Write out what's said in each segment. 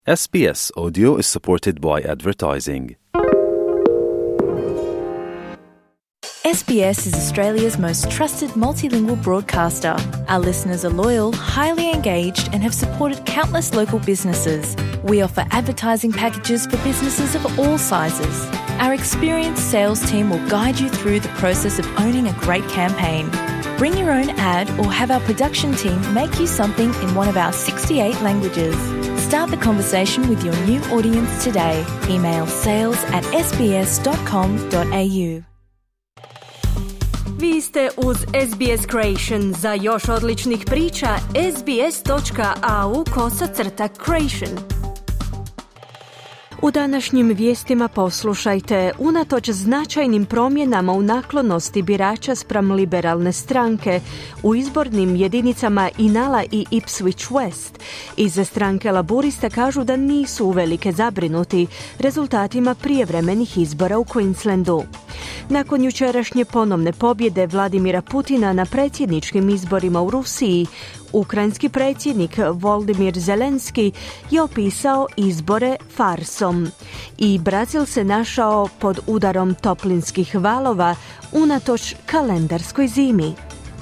SBS Audio is supported by advertising. SBS is Australia's most trusted multilingual broadcaster. Our listeners are loyal, highly engaged, and have supported countless local businesses. We offer advertising packages for businesses of all sizes. Our experienced sales team will guide you through the process of owning a great campaign. Bring your own ad or have our production team make you something in one of our 68 languages. Start the conversation with your new audience today. Email sales@sbs.com.au. Vi ste uz SBS Creation. Za još odličnih priča, sbs.au/creation. U današnjim vijestima poslušajte, unatoč značajnim promjenama u naklonosti birača spram liberalne stranke u izbornim jedinicama Inala i Ipswich West, iz stranke Laburista kažu da nisu uvelike zabrinuti rezultatima prijevremenih izbora u Queenslandu. Nakon jučerašnje ponovne pobjede Vladimira Putina na predsjedničkim izborima u Rusiji, ukrajinski predsjednik Volodymyr Zelenski je opisao izbore farsom i Brazil se našao pod udarom toplinskih valova unatoč kalendarskoj zimi.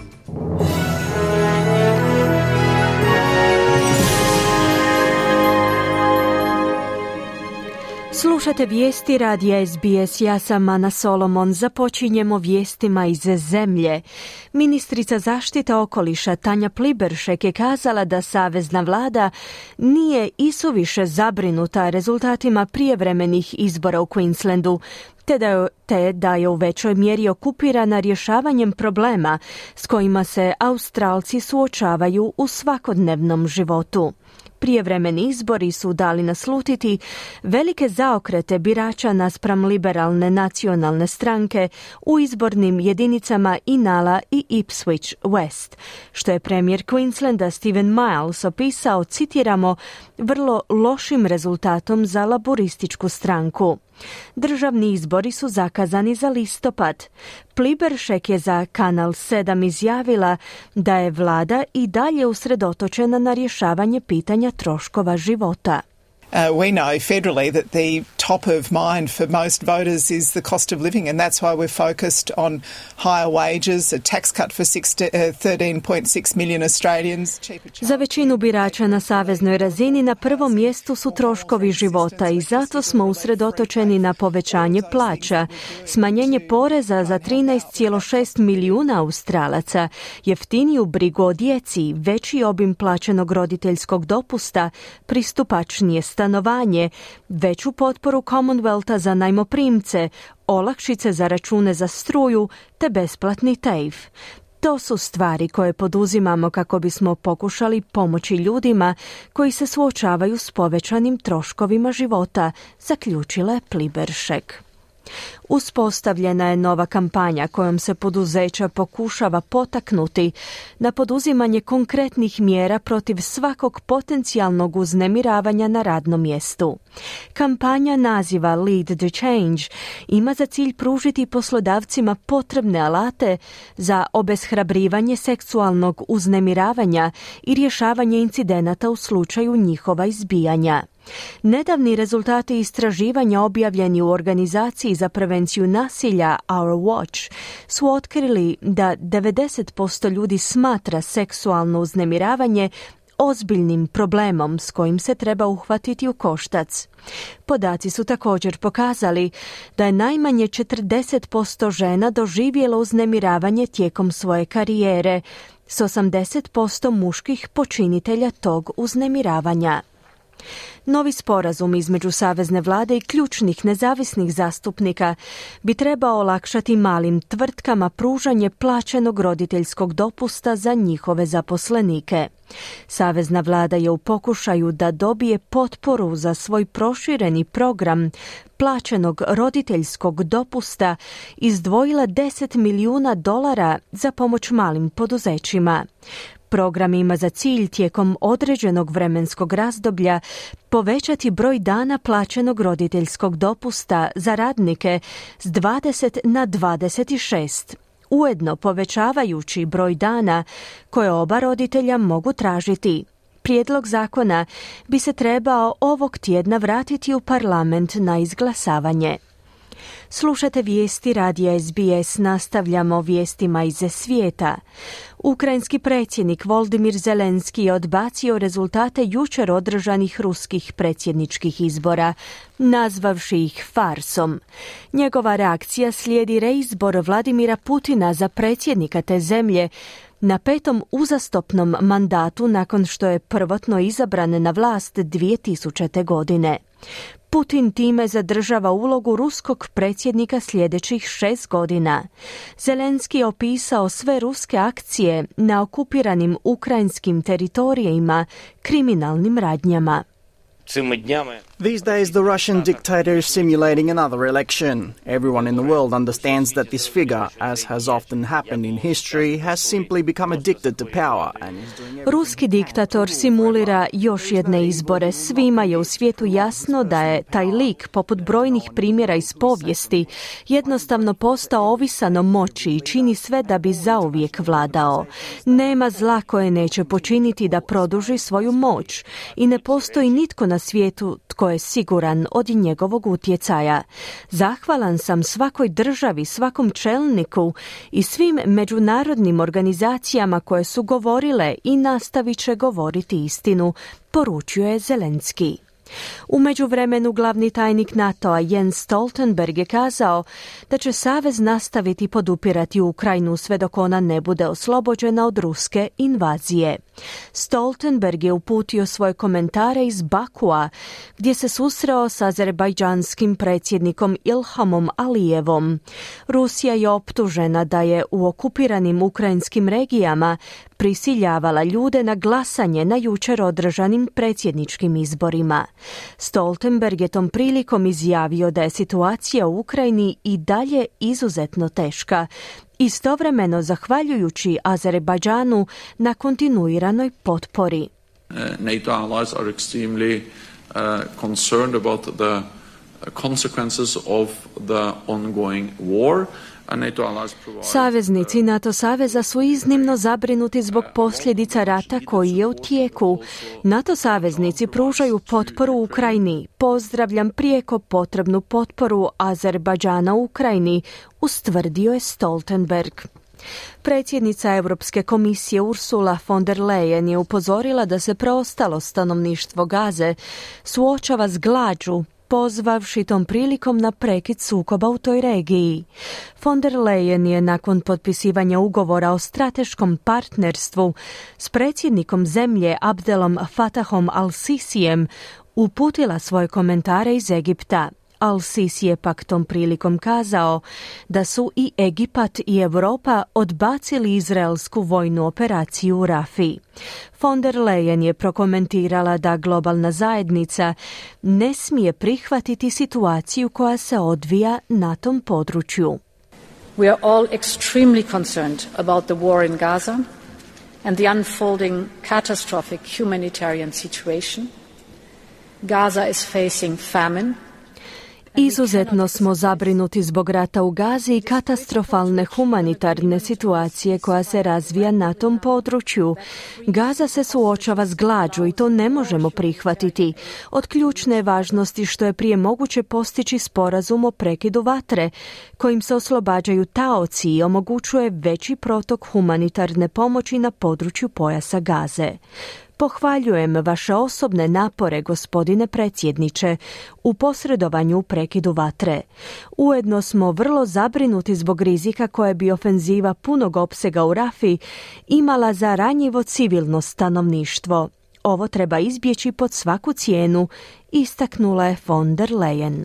Slušate vijesti radija SBS, ja sam Ana Solomon. Započinjemo vijestima iz zemlje. Ministrica zaštite okoliša Tanja Pliberšek je kazala da savezna vlada nije isuviše zabrinuta rezultatima prijevremenih izbora u Queenslandu, te da je u većoj mjeri okupirana rješavanjem problema s kojima se Australci suočavaju u svakodnevnom životu. Prijevremeni izbori su dali naslutiti velike zaokrete birača naspram liberalne nacionalne stranke u izbornim jedinicama Inala i Ipswich West, što je premijer Queenslanda Stephen Miles opisao, citiramo, vrlo lošim rezultatom za laborističku stranku. Državni izbori su zakazani za listopad. Pliberšek je za Kanal 7 izjavila da je vlada i dalje usredotočena na rješavanje pitanja troškova života. We know federally that the top of mind for most voters is the cost of living, and that's why we're focused on higher wages, a tax cut for 13.6 million Australians. Za većinu birača na saveznoj razini na prvom mjestu su troškovi života i zato smo usredotočeni na povećanje plaća, smanjenje poreza za 13,6 milijuna Australaca, jeftiniju brigu o djeci, veći obim plaćenog roditeljskog dopusta, pristupačnije stanovanje, veću potporu Commonwealtha za najmoprimce, olakšice za račune za struju te besplatni TAFE. To su stvari koje poduzimamo kako bismo pokušali pomoći ljudima koji se suočavaju s povećanim troškovima života, zaključila je Pliberšek. Uspostavljena je nova kampanja kojom se poduzeća pokušava potaknuti na poduzimanje konkretnih mjera protiv svakog potencijalnog uznemiravanja na radnom mjestu. Kampanja naziva Lead the Change ima za cilj pružiti poslodavcima potrebne alate za obeshrabrivanje seksualnog uznemiravanja i rješavanje incidenata u slučaju njihova izbijanja. Nedavni rezultati istraživanja objavljeni u organizaciji za prevenciju nasilja Our Watch su otkrili da 90% ljudi smatra seksualno uznemiravanje ozbiljnim problemom s kojim se treba uhvatiti u koštac. Podaci su također pokazali da je najmanje 40% žena doživjelo uznemiravanje tijekom svoje karijere, s 80% muških počinitelja tog uznemiravanja. Novi sporazum između savezne vlade i ključnih nezavisnih zastupnika bi trebao olakšati malim tvrtkama pružanje plaćenog roditeljskog dopusta za njihove zaposlenike. Savezna vlada je u pokušaju da dobije potporu za svoj prošireni program plaćenog roditeljskog dopusta izdvojila $10 milijuna za pomoć malim poduzećima. Program ima za cilj tijekom određenog vremenskog razdoblja povećati broj dana plaćenog roditeljskog dopusta za radnike s 20 na 26. ujedno povećavajući broj dana koje oba roditelja mogu tražiti. Prijedlog zakona bi se trebao ovog tjedna vratiti u parlament na izglasavanje. Slušate vijesti radija SBS, nastavljamo vijestima iz svijeta. Ukrajinski predsjednik Volodymyr Zelenski je odbacio rezultate jučer održanih ruskih predsjedničkih izbora, nazvavši ih farsom. Njegova reakcija slijedi reizbor Vladimira Putina za predsjednika te zemlje na 5. uzastopnom mandatu nakon što je prvotno izabran na vlast 2000. godine. Putin time zadržava ulogu ruskog predsjednika sljedećih 6 godina. Zelenski je opisao sve ruske akcije na okupiranim ukrajinskim teritorijima kriminalnim radnjama. These days, the Russian dictator is simulating another election. Everyone in the world understands that this figure, as has often happened in history, has simply become addicted to power and is doing everything. Ruski diktator simulira još jedne izbore. Svima je u svijetu jasno da je taj lik, poput brojnih primjera iz povijesti, jednostavno postao ovisan o moći i čini sve da bi zauvijek vladao. Nema zla koje neće počiniti da produži svoju moć i ne postoji nitko na svijetu tko je siguran od njegovog utjecaja. Zahvalan sam svakoj državi, svakom čelniku i svim međunarodnim organizacijama koje su govorile i nastavit će govoriti istinu, poručuje Zelenski. U međuvremenu glavni tajnik NATO-a Jens Stoltenberg je kazao da će savez nastaviti podupirati Ukrajinu sve dok ona ne bude oslobođena od ruske invazije. Stoltenberg je uputio svoje komentare iz Bakua, gdje se susreo s azerbajdžanskim predsjednikom Ilhamom Alijevom. Rusija je optužena da je u okupiranim ukrajinskim regijama prisiljavala ljude na glasanje na jučer održanim predsjedničkim izborima. Stoltenberg je tom prilikom izjavio da je situacija u Ukrajini i dalje izuzetno teška, istovremeno zahvaljujući Azerbajdžanu na kontinuiranoj potpori. NATO allies are extremely concerned about the consequences of the ongoing war. Saveznici NATO saveza su iznimno zabrinuti zbog posljedica rata koji je u tijeku. NATO saveznici pružaju potporu Ukrajini. Pozdravljam prijeko potrebnu potporu Azerbajdžana u Ukrajini, ustvrdio je Stoltenberg. Predsjednica Europske komisije Ursula von der Leyen je upozorila da se preostalo stanovništvo Gaze suočava s glađu, pozvavši tom prilikom na prekid sukoba u toj regiji. Von der Leyen je nakon potpisivanja ugovora o strateškom partnerstvu s predsjednikom zemlje Abdelom Fattahom al-Sisijem uputila svoje komentare iz Egipta. Al-Sisi je pak tom prilikom kazao da su i Egipat i Europa odbacili izraelsku vojnu operaciju u Rafi. Von der Leyen je prokomentirala da globalna zajednica ne smije prihvatiti situaciju koja se odvija na tom području. We are all extremely concerned about the war in Gaza and the unfolding catastrophic humanitarian situation. Gaza is facing famine. Izuzetno smo zabrinuti zbog rata u Gazi i katastrofalne humanitarne situacije koja se razvija na tom području. Gaza se suočava s glađu i to ne možemo prihvatiti. Od ključne je važnosti što je prije moguće postići sporazum o prekidu vatre, kojim se oslobađaju taoci i omogućuje veći protok humanitarne pomoći na području pojasa Gaze. Pohvaljujem vaše osobne napore, gospodine predsjedniče, u posredovanju u prekidu vatre. Ujedno smo vrlo zabrinuti zbog rizika koje bi ofenziva punog opsega u Rafi imala za ranjivo civilno stanovništvo. Ovo treba izbjeći pod svaku cijenu, istaknula je von der Leyen.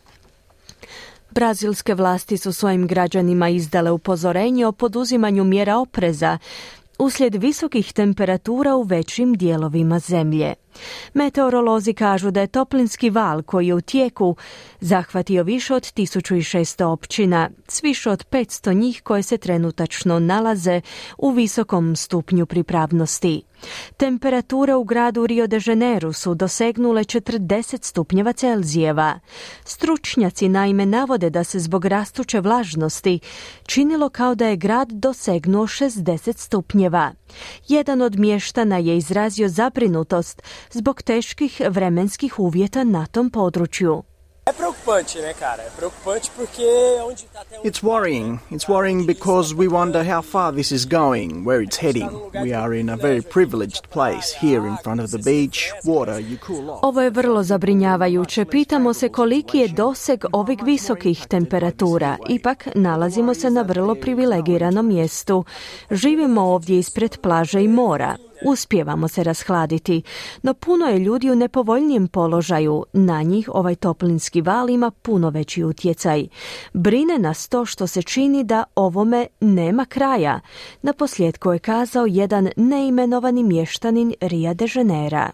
Brazilske vlasti su svojim građanima izdale upozorenje o poduzimanju mjera opreza uslijed visokih temperatura u većim dijelovima zemlje. Meteorolozi kažu da je toplinski val koji je u tijeku zahvatio više od 1600 općina, s više od 500 njih koje se trenutačno nalaze u visokom stupnju pripravnosti. Temperature u gradu Rio de Janeiro su dosegnule 40 stupnjeva Celzijeva. Stručnjaci naime navode da se zbog rastuće vlažnosti činilo kao da je grad dosegnuo 60 stupnjeva. Jedan od mještana je izrazio zabrinutost zbog teških vremenskih uvjeta na tom području. It's worrying. It's worrying because we wonder how far this is going, where it's heading. We are in a very privileged place here in front of the beach, water, you cool off. Ovo je vrlo zabrinjavajuće. Pitamo se koliki je doseg ovih visokih temperatura. Ipak nalazimo se na vrlo privilegiranom mjestu. Živimo ovdje ispred plaže i mora. Uspijevamo se rashladiti, no puno je ljudi u nepovoljnijem položaju. Na njih ovaj toplinski val ima puno veći utjecaj. Brine nas to što se čini da ovome nema kraja. Naposljetku je kazao jedan neimenovani mještanin Ria de Janeira.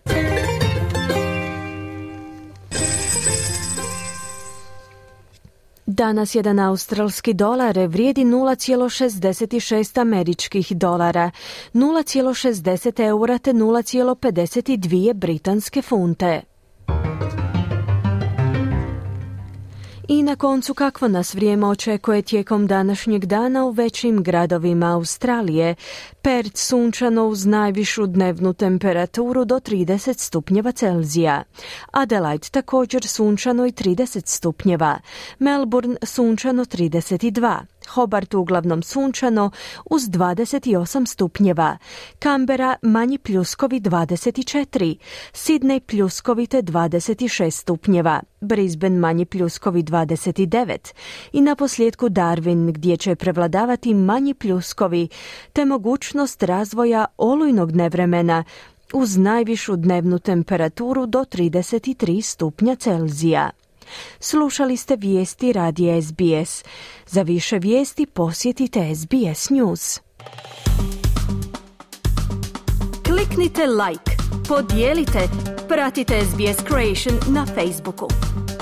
Danas jedan australski dolar vrijedi 0,66 američkih dolara, 0,60 eura te 0,52 britanske funte. I na koncu kakvo nas vrijeme očekuje tijekom današnjeg dana u većim gradovima Australije. Perth sunčano uz najvišu dnevnu temperaturu do 30 stupnjeva Celzija. Adelaide također sunčano i 30 stupnjeva. Melbourne sunčano 32. Hobart uglavnom sunčano uz 28 stupnjeva. Canberra manji pljuskovi 24. Sydney pljuskovite 26 stupnjeva. Brisbane manji pljuskovi 29. I naposljetku Darwin gdje će prevladavati manji pljuskovi te mogućnost razvoja olujnog nevremena uz najvišu dnevnu temperaturu do 33 stupnja Celzija. Slušali ste vijesti radija SBS. Za više vijesti posjetite SBS News. Kliknite like, podijelite, pratite SBS Creation na Facebooku.